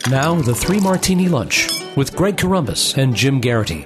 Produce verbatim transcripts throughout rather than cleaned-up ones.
Now, the Three Martini Lunch with Greg Corombos and Jim Garrity.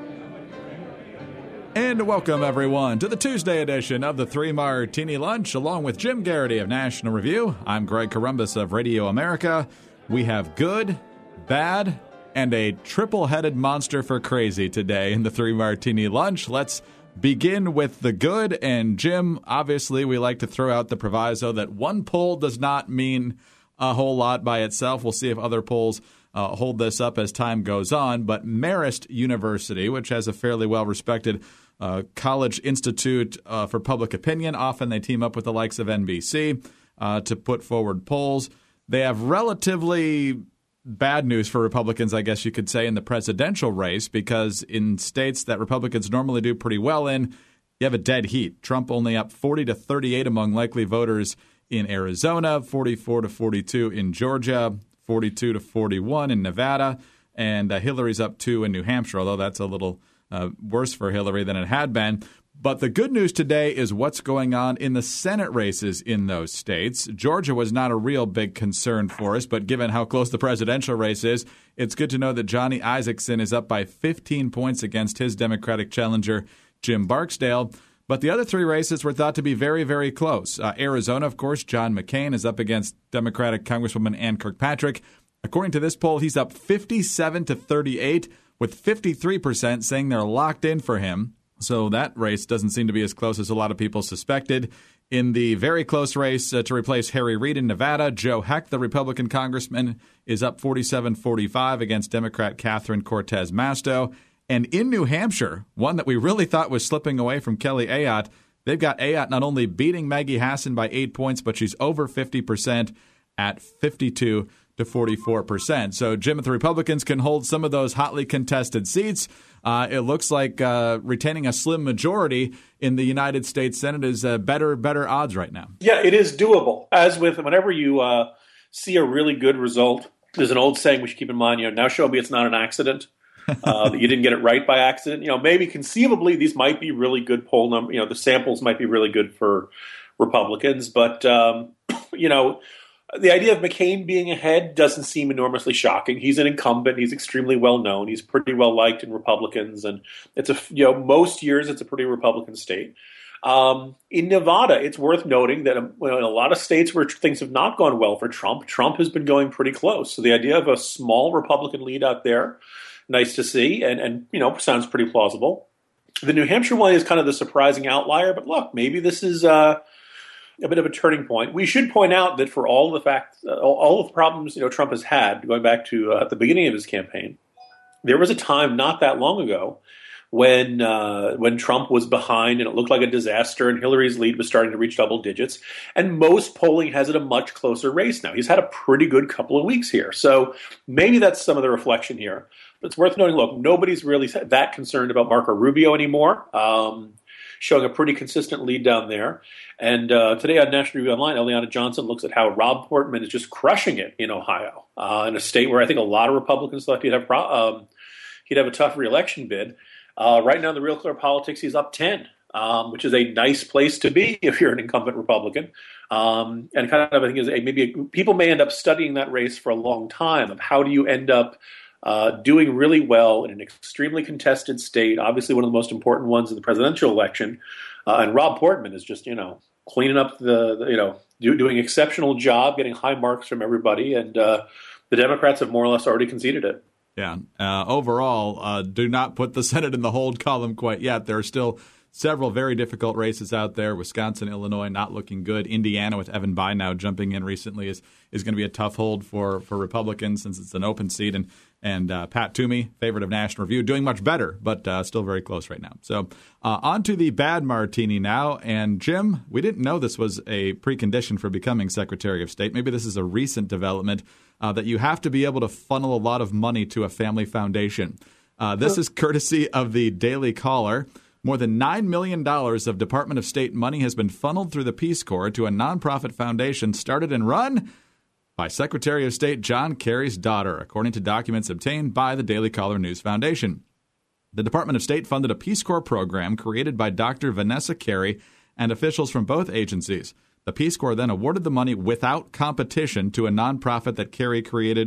And welcome, everyone, to the Tuesday edition of the Three Martini Lunch, along with Jim Garrity of National Review. I'm Greg Corombos of Radio America. We have good, bad, and a triple-headed monster for crazy today in the Three Martini Lunch. Let's begin with the good. And, Jim, obviously, we like to throw out the proviso that one poll does not mean a whole lot by itself. We'll see if other polls uh, hold this up as time goes on. But Marist University, which has a fairly well-respected uh, college institute uh, for public opinion, often they team up with the likes of N B C uh, to put forward polls. They have relatively bad news for Republicans, I guess you could say, in the presidential race, because in states that Republicans normally do pretty well in, you have a dead heat. Trump only up forty to thirty-eight among likely voters in Arizona, forty-four to forty-two in Georgia, forty-two to forty-one in Nevada, and uh, Hillary's up two in New Hampshire, although that's a little uh, worse for Hillary than it had been. But the good news today is what's going on in the Senate races in those states. Georgia was not a real big concern for us, but given how close the presidential race is, it's good to know that Johnny Isakson is up by fifteen points against his Democratic challenger, Jim Barksdale. But the other three races were thought to be very, very close. Uh, Arizona, of course, John McCain is up against Democratic Congresswoman Ann Kirkpatrick. According to this poll, he's up fifty-seven to thirty-eight, with fifty-three percent saying they're locked in for him. So that race doesn't seem to be as close as a lot of people suspected. In the very close race uh, to replace Harry Reid in Nevada, Joe Heck, the Republican congressman, is up forty-seven forty-five against Democrat Catherine Cortez Masto. And in New Hampshire, one that we really thought was slipping away from Kelly Ayotte, they've got Ayotte not only beating Maggie Hassan by eight points, but she's over fifty percent at fifty-two to forty-four percent. So, Jim, if the Republicans can hold some of those hotly contested seats, uh, it looks like uh, retaining a slim majority in the United States Senate is uh, better, better odds right now. Yeah, it is doable. As with whenever you uh, see a really good result, there's an old saying we should keep in mind, you know, now show me it's not an accident. uh, that you didn't get it right by accident. You know, maybe conceivably these might be really good poll number. You know, the samples might be really good for Republicans, but um, you know, the idea of McCain being ahead doesn't seem enormously shocking. He's an incumbent. He's extremely well known. He's pretty well liked in Republicans, and it's a you know most years it's a pretty Republican state. Um, in Nevada, it's worth noting that um, well, in a lot of states where things have not gone well for Trump, Trump has been going pretty close. So the idea of a small Republican lead out there, nice to see, and, and you know, sounds pretty plausible. The New Hampshire one is kind of the surprising outlier, but look, maybe this is uh, a bit of a turning point. We should point out that for all the facts, uh, all, all of the problems you know Trump has had, going back to uh, the beginning of his campaign, there was a time not that long ago when uh, when Trump was behind and it looked like a disaster and Hillary's lead was starting to reach double digits. And most polling has it a much closer race now. He's had a pretty good couple of weeks here. So maybe that's some of the reflection here. But it's worth noting, look, nobody's really that concerned about Marco Rubio anymore, um, showing a pretty consistent lead down there. And uh, today on National Review Online, Eliana Johnson looks at how Rob Portman is just crushing it in Ohio, uh, in a state where I think a lot of Republicans thought he'd have, pro- um, he'd have a tough reelection bid. Uh, right now in the Real Clear Politics, he's up ten, um, which is a nice place to be if you're an incumbent Republican. Um, and kind of I think is a, maybe a, people may end up studying that race for a long time of how do you end up uh, doing really well in an extremely contested state, obviously one of the most important ones in the presidential election. Uh, and Rob Portman is just, you know, cleaning up the, the you know, do, doing an exceptional job, getting high marks from everybody. And uh, the Democrats have more or less already conceded it. Yeah. Uh, overall, uh, do not put the Senate in the hold column quite yet. There are still several very difficult races out there. Wisconsin, Illinois not looking good. Indiana with Evan Bayh now jumping in recently is is going to be a tough hold for, for Republicans since it's an open seat. And, and uh, Pat Toomey, favorite of National Review, doing much better, but uh, still very close right now. So uh, on to the bad martini now. And Jim, we didn't know this was a precondition for becoming Secretary of State. Maybe this is a recent development. Uh, that you have to be able to funnel a lot of money to a family foundation. Uh, this is courtesy of the Daily Caller. More than nine million dollars of Department of State money has been funneled through the Peace Corps to a nonprofit foundation started and run by Secretary of State John Kerry's daughter, according to documents obtained by the Daily Caller News Foundation. The Department of State funded a Peace Corps program created by Doctor Vanessa Kerry and officials from both agencies. The Peace Corps then awarded the money without competition to a nonprofit that Kerry created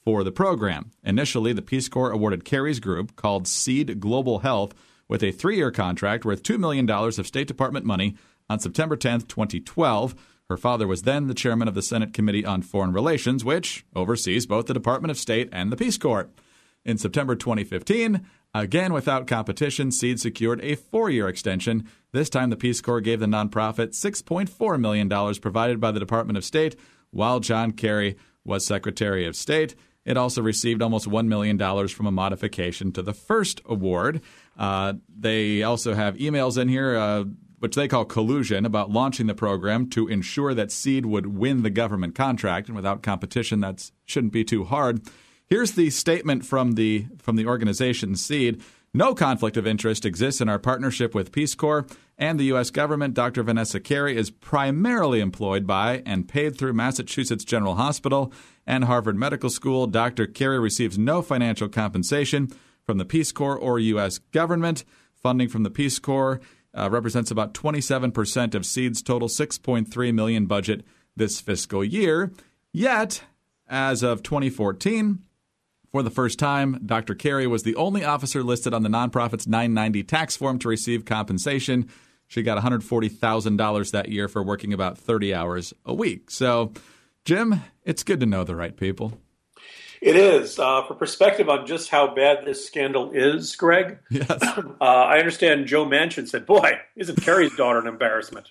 for the program. Initially, the Peace Corps awarded Kerry's group, called Seed Global Health, with a three-year contract worth two million dollars of State Department money on September tenth, twenty twelve. Her father was then the chairman of the Senate Committee on Foreign Relations, which oversees both the Department of State and the Peace Corps. In September twenty fifteen, again without competition, Seed secured a four-year extension. This time, the Peace Corps gave the nonprofit six point four million dollars provided by the Department of State, while John Kerry was Secretary of State. It also received almost one million dollars from a modification to the first award. Uh, they also have emails in here, uh, which they call collusion, about launching the program to ensure that Seed would win the government contract. And without competition, that shouldn't be too hard. Here's the statement from the from the organization Seed. No conflict of interest exists in our partnership with Peace Corps and the U S government. Doctor Vanessa Kerry is primarily employed by and paid through Massachusetts General Hospital and Harvard Medical School. Doctor Kerry receives no financial compensation from the Peace Corps or U S government. Funding from the Peace Corps uh, represents about twenty-seven percent of Seed's total six point three million dollars budget this fiscal year. Yet, as of twenty fourteen, for the first time, Doctor Kerry was the only officer listed on the nonprofit's nine ninety tax form to receive compensation. She got one hundred forty thousand dollars that year for working about thirty hours a week. So, Jim, it's good to know the right people. It is. Uh, for perspective on just how bad this scandal is, Greg, yes. uh, I understand Joe Manchin said, boy, isn't Kerry's daughter an embarrassment?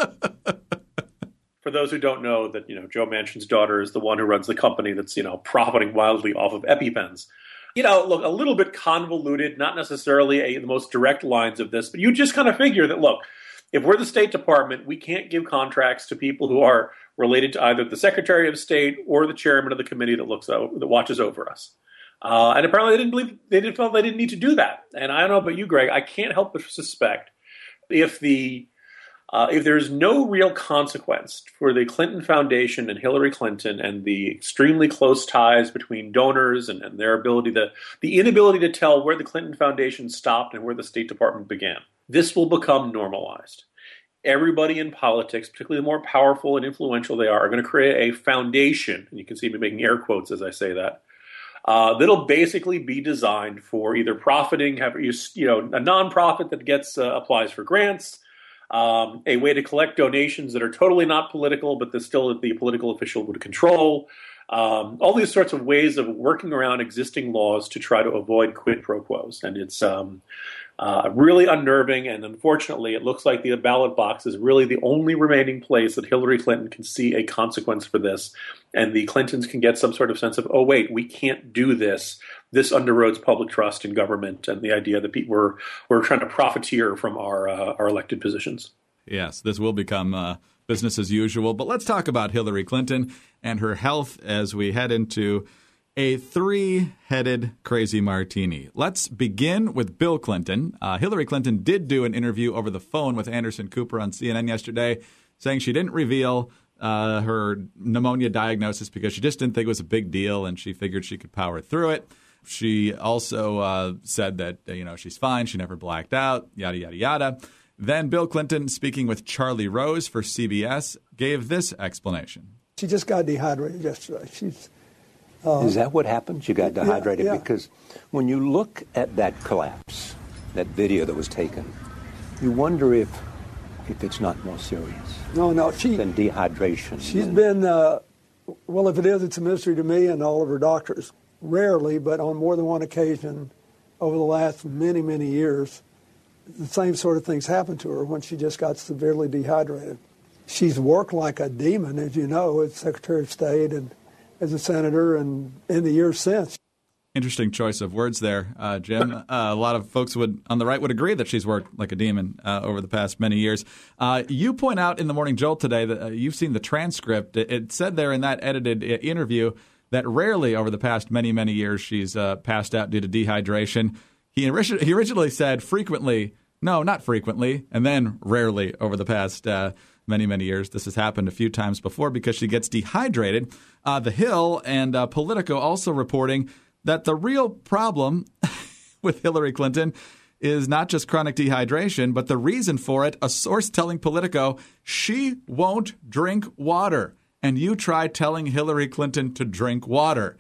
For those who don't know, that, you know, Joe Manchin's daughter is the one who runs the company that's, you know, profiting wildly off of EpiPens. You know, look, a little bit convoluted, not necessarily a, the most direct lines of this, but you just kind of figure that, look, if we're the State Department, we can't give contracts to people who are related to either the Secretary of State or the chairman of the committee that looks over, that watches over us. Uh, and apparently they didn't believe, they didn't feel they didn't need to do that. And I don't know about you, Greg, I can't help but suspect if the Uh, if there's no real consequence for the Clinton Foundation and Hillary Clinton and the extremely close ties between donors and, and their ability to, the inability to tell where the Clinton Foundation stopped and where the State Department began, this will become normalized. Everybody in politics, particularly the more powerful and influential they are, are going to create a foundation, and you can see me making air quotes as I say that, uh, that'll basically be designed for either profiting, have you, you know, a nonprofit that gets uh, applies for grants, Um, a way to collect donations that are totally not political, but that still the political official would control. Um, all these sorts of ways of working around existing laws to try to avoid quid pro quos. And it's um, uh, really unnerving. And unfortunately, it looks like the ballot box is really the only remaining place that Hillary Clinton can see a consequence for this. And the Clintons can get some sort of sense of, oh, wait, we can't do this. This underroads public trust in government and the idea that people were, were trying to profiteer from our uh, our elected positions. Yes, this will become uh, business as usual. But let's talk about Hillary Clinton and her health as we head into a three-headed crazy martini. Let's begin with Bill Clinton. Uh, Hillary Clinton did do an interview over the phone with Anderson Cooper on C N N yesterday, saying she didn't reveal uh, her pneumonia diagnosis because she just didn't think it was a big deal and she figured she could power through it. She also uh, said that, you know, she's fine. She never blacked out, yada, yada, yada. Then Bill Clinton, speaking with Charlie Rose for C B S, gave this explanation. She just got dehydrated yesterday. She's. Uh, Is that what happened? She got dehydrated? Yeah, yeah. Because when you look at that collapse, that video that was taken, you wonder if if it's not more serious. No, no, she than dehydration. She's and, been uh, well. If it is, it's a mystery to me and all of her doctors. Rarely, but on more than one occasion over the last many, many years, the same sort of things happened to her when she just got severely dehydrated. She's worked like a demon, as you know, as Secretary of State and as a senator and in the years since. Interesting choice of words there, uh, Jim. Uh, a lot of folks would on the right would agree that she's worked like a demon uh, over the past many years. Uh, you point out in the Morning Jolt today that uh, you've seen the transcript. It, it said there in that edited uh, interview that rarely over the past many, many years she's uh, passed out due to dehydration. He, ori- he originally said frequently, no, not frequently, and then rarely over the past uh, many, many years. This has happened a few times before because she gets dehydrated. Uh, the Hill and uh, Politico also reporting that the real problem with Hillary Clinton is not just chronic dehydration, but the reason for it, a source telling Politico she won't drink water. And you try telling Hillary Clinton to drink water.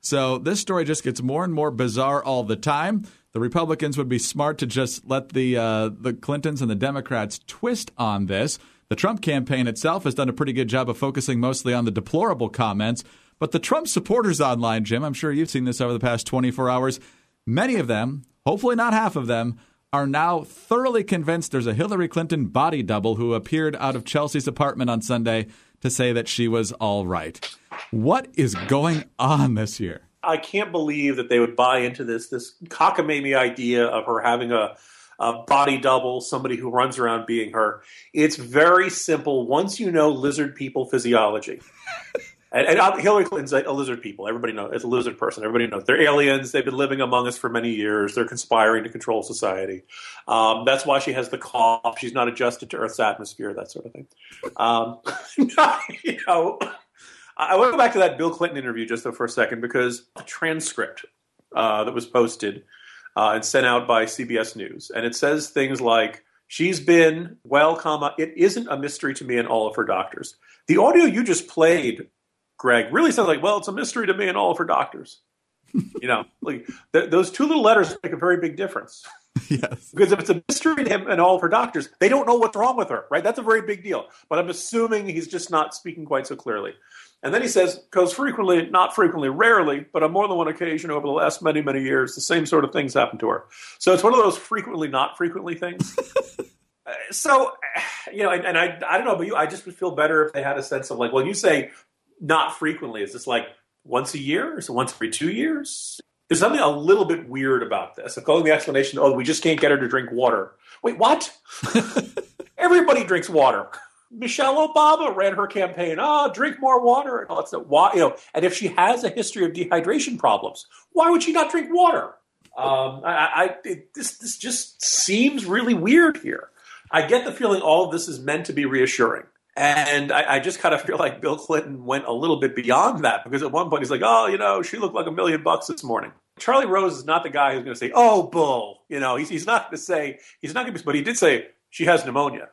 So this story just gets more and more bizarre all the time. The Republicans would be smart to just let the uh, the Clintons and the Democrats twist on this. The Trump campaign itself has done a pretty good job of focusing mostly on the deplorable comments. But the Trump supporters online, Jim, I'm sure you've seen this over the past twenty-four hours. Many of them, hopefully not half of them, are now thoroughly convinced there's a Hillary Clinton body double who appeared out of Chelsea's apartment on Sunday to say that she was all right. What is going on this year? I can't believe that they would buy into this this cockamamie idea of her having a, a body double, somebody who runs around being her. It's very simple once you know lizard people physiology. and, and Hillary Clinton's a, a lizard people. Everybody knows. It's a lizard person. Everybody knows. They're aliens. They've been living among us for many years. They're conspiring to control society. Um, that's why she has the cough. She's not adjusted to Earth's atmosphere, that sort of thing. Um, you know... I want to go back to that Bill Clinton interview just for a second because the transcript uh, that was posted uh, and sent out by C B S News, and it says things like, she's been, well, comma, it isn't a mystery to me and all of her doctors. The audio you just played, Greg, really sounds like, well, it's a mystery to me and all of her doctors. You know, like th- those two little letters make a very big difference. Yes. Because if it's a mystery to him and all of her doctors, they don't know what's wrong with her, right? That's a very big deal. But I'm assuming he's just not speaking quite so clearly. And then he says, because frequently, not frequently, rarely, but on more than one occasion over the last many, many years, the same sort of things happen to her. So it's one of those frequently, not frequently things. uh, so, you know, and, and I I don't know, but you, I just would feel better if they had a sense of like, well, you say not frequently. Is this like once a year? Is it once every two years? There's something a little bit weird about this. I'm calling the explanation, oh, we just can't get her to drink water. Wait, what? Everybody drinks water. Michelle Obama ran her campaign. Oh, drink more water and all that stuff. Why, you know, and if she has a history of dehydration problems, why would she not drink water? Um, I, I it, this this just seems really weird here. I get the feeling all of this is meant to be reassuring, and I, I just kind of feel like Bill Clinton went a little bit beyond that because at one point he's like, "Oh, you know, she looked like a million bucks this morning." Charlie Rose is not the guy who's going to say, "Oh, bull," you know. He's he's not going to say he's not going to, but he did say she has pneumonia.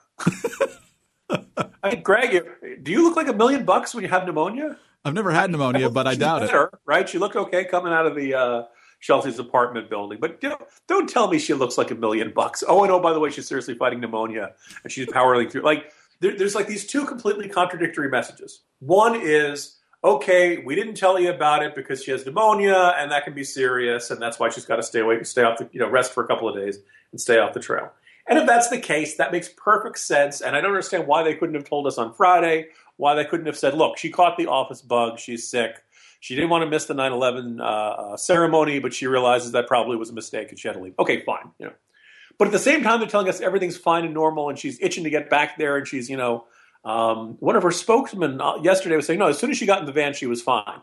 I mean, Greg, do you look like a million bucks when you have pneumonia? I've never had pneumonia, I but I doubt better, it. Right? She looked okay coming out of the uh, Chelsea's apartment building. But you know, don't tell me she looks like a million bucks. Oh, and oh, by the way, she's seriously fighting pneumonia and she's powering through. Like, there, there's like these two completely contradictory messages. One is, okay, we didn't tell you about it because she has pneumonia and that can be serious, and that's why she's got to stay away, stay off the, you know, rest for a couple of days and stay off the trail. And if that's the case, that makes perfect sense. And I don't understand why they couldn't have told us on Friday, why they couldn't have said, look, she caught the office bug. She's sick. She didn't want to miss the nine eleven uh, uh, ceremony, but she realizes that probably was a mistake and she had to leave. Okay, fine. You know. But at the same time, they're telling us everything's fine and normal and she's itching to get back there. And she's, you know, um, one of her spokesmen yesterday was saying, no, as soon as she got in the van, she was fine.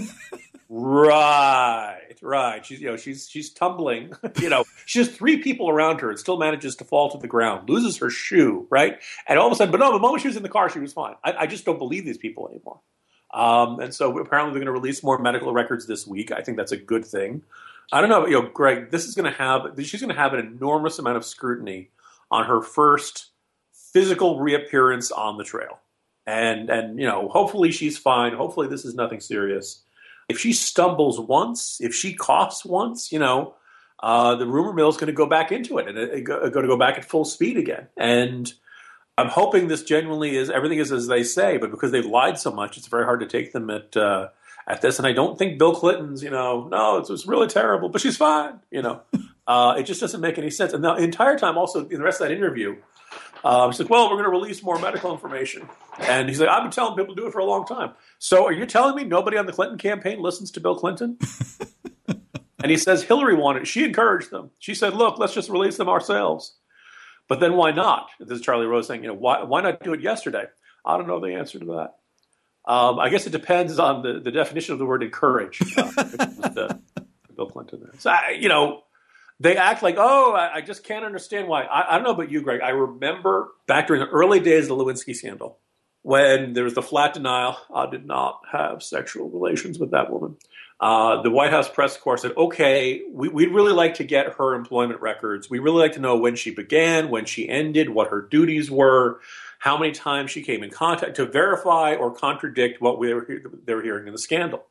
Right. Right. She's, you know, she's, she's tumbling, you know, she has three people around her and still manages to fall to the ground, loses her shoe. Right. And all of a sudden, but no, the moment she was in the car, she was fine. I, I just don't believe these people anymore. Um, and so apparently they're going to release more medical records this week. I think that's a good thing. I don't know, you know, Greg, this is going to have, she's going to have an enormous amount of scrutiny on her first physical reappearance on the trail. And, and, you know, hopefully she's fine. Hopefully this is nothing serious. If she stumbles once, if she coughs once, you know, uh, the rumor mill is going to go back into it and it's going to go back at full speed again. And I'm hoping this genuinely is, everything is as they say, but because they've lied so much, it's very hard to take them at uh, at this. And I don't think Bill Clinton's, you know, no, it was really terrible, but she's fine, you know. Uh, it just doesn't make any sense. And the entire time also in the rest of that interview, Um, he's like, well, we're going to release more medical information. And he's like, I've been telling people to do it for a long time. So are you telling me nobody on the Clinton campaign listens to Bill Clinton? And he says Hillary wanted, she encouraged them. She said, look, let's just release them ourselves. But then why not? This is Charlie Rose saying, you know, why, why not do it yesterday? I don't know the answer to that. Um, I guess it depends on the, the definition of the word encourage. Uh, the, Bill Clinton there. So, I, you know, they act like, oh, I, I just can't understand why. I, I don't know about you, Greg. I remember back during the early days of the Lewinsky scandal when there was the flat denial, I did not have sexual relations with that woman. Uh, the White House press corps said, okay, we, we'd really like to get her employment records. We really like to know when she began, when she ended, what her duties were, how many times she came in contact to verify or contradict what we were, they were hearing in the scandal.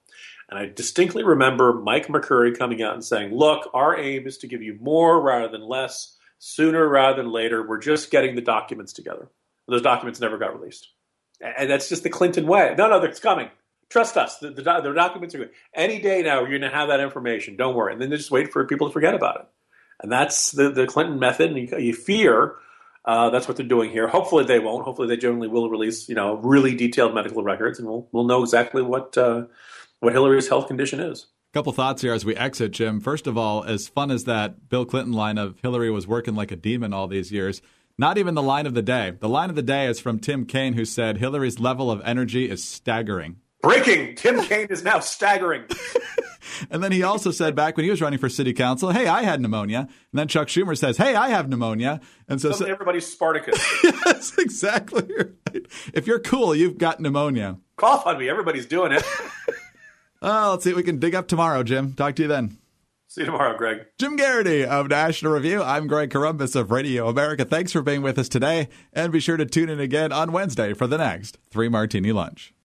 And I distinctly remember Mike McCurry coming out and saying, look, our aim is to give you more rather than less, sooner rather than later. We're just getting the documents together. Those documents never got released. And that's just the Clinton way. No, no, it's coming. Trust us. The, the, the documents are good. Any day now, you're going to have that information. Don't worry. And then they just wait for people to forget about it. And that's the, the Clinton method. And you, you fear uh, that's what they're doing here. Hopefully they won't. Hopefully they generally will release, you know, really detailed medical records, and we'll we'll know exactly what uh, what Hillary's health condition is. A couple thoughts here as we exit, Jim. First of all, as fun as that Bill Clinton line of Hillary was working like a demon all these years, not even the line of the day. The line of the day is from Tim Kaine, who said Hillary's level of energy is staggering. Breaking! Tim Kaine is now staggering. And then he also said back when he was running for city council, hey, I had pneumonia. And then Chuck Schumer says, hey, I have pneumonia. And so, so everybody's Spartacus. Yes, exactly right. If you're cool, you've got pneumonia. Cough on me. Everybody's doing it. Oh, let's see what we can dig up tomorrow, Jim. Talk to you then. See you tomorrow, Greg. Jim Garrity of National Review. I'm Greg Corombos of Radio America. Thanks for being with us today. And be sure to tune in again on Wednesday for the next Three Martini Lunch.